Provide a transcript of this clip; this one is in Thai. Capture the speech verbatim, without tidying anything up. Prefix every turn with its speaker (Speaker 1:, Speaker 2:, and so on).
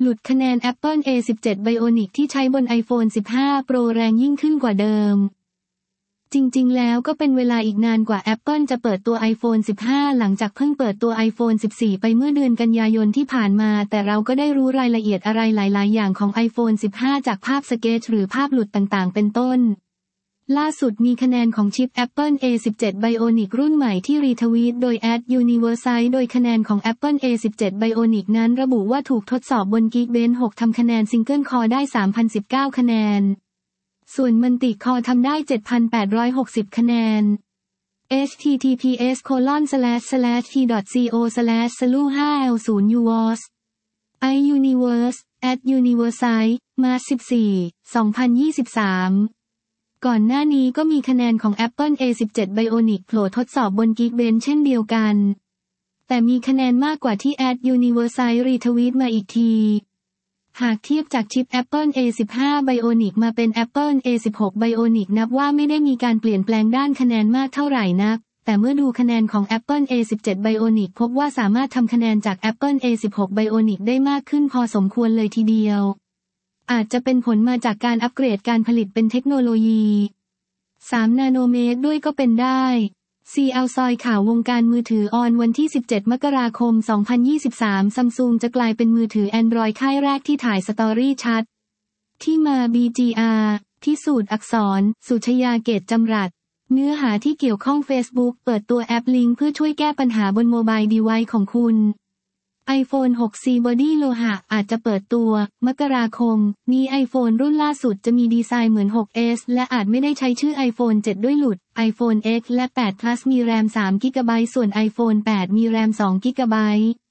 Speaker 1: หลุดคะแนน Apple เอ สิบเจ็ด Bionic ที่ใช้บน iPhone สิบห้า Pro แรงยิ่งขึ้นกว่าเดิมจริงๆแล้วก็เป็นเวลาอีกนานกว่า Apple จะเปิดตัว iPhone สิบห้า หลังจากเพิ่งเปิดตัว iPhone สิบสี่ ไปเมื่อเดือนกันยายนที่ผ่านมาแต่เราก็ได้รู้รายละเอียดอะไรหลายๆอย่างของ iPhone สิบห้า จากภาพสเกจหรือภาพหลุดต่างๆเป็นต้นล่าสุดมีคะแนนของชิป Apple เอ สิบเจ็ด Bionic รุ่นใหม่ที่รีทวีตโดย at Universal โดยคะแนนของ Apple เอ สิบเจ็ด Bionic นั้นระบุว่าถูกทดสอบบน Geekbench หกทำคะแนน Single Core ได้ สามพันสิบเก้า คะแนนส่วน Multi Core ทำได้ เจ็ดพันแปดร้อยหกสิบ คะแนน https colon slash slash t dot co slash slu ห้า l ศูนย์ uwas iUniverse at Universal มาร์ช สิบสี่ สองพันยี่สิบสามก่อนหน้านี้ก็มีคะแนนของ Apple เอ สิบเจ็ด Bionic โผล่ทดสอบบน Geekbench เช่นเดียวกันแต่มีคะแนนมากกว่าที่ at Universal รีทวีตมาอีกทีหากเทียบจากชิป Apple เอ สิบห้า Bionic มาเป็น Apple เอ สิบหก Bionic นับว่าไม่ได้มีการเปลี่ยนแปลงด้านคะแนนมากเท่าไหร่นักแต่เมื่อดูคะแนนของ Apple เอ สิบเจ็ด Bionic พบว่าสามารถทำคะแนนจาก Apple เอ สิบหก Bionic ได้มากขึ้นพอสมควรเลยทีเดียวอาจจะเป็นผลมาจากการอัปเกรดการผลิตเป็นเทคโนโลยีสามนาโนเมตรด้วยก็เป็นได้ ซี แอล ซอยข่าววงการมือถือออนวันที่สิบเจ็ดมกราคมสองพันยี่สิบสาม Samsung จะกลายเป็นมือถือ Android ค่ายแรกที่ถ่ายสตอรี่ชัดที่มา บี จี อาร์ พิสูจน์อักษรสุชยาเกตจำรัดเนื้อหาที่เกี่ยวข้อง Facebook เปิดตัวแอปลิงก์เพื่อช่วยแก้ปัญหาบนโมบายดีไวซ์ของคุณiPhone หก ซี Body โลหะอาจจะเปิดตัวมกราคมนี้ iPhone รุ่นล่าสุดจะมีดีไซน์เหมือน หก เอส และอาจไม่ได้ใช้ชื่อ iPhone เจ็ด ด้วยหลุด iPhone เอ็กซ์ และ แปด Plus มี แรม สาม กิกะไบต์ ส่วน iPhone แปด มี แรม สอง กิกะไบต์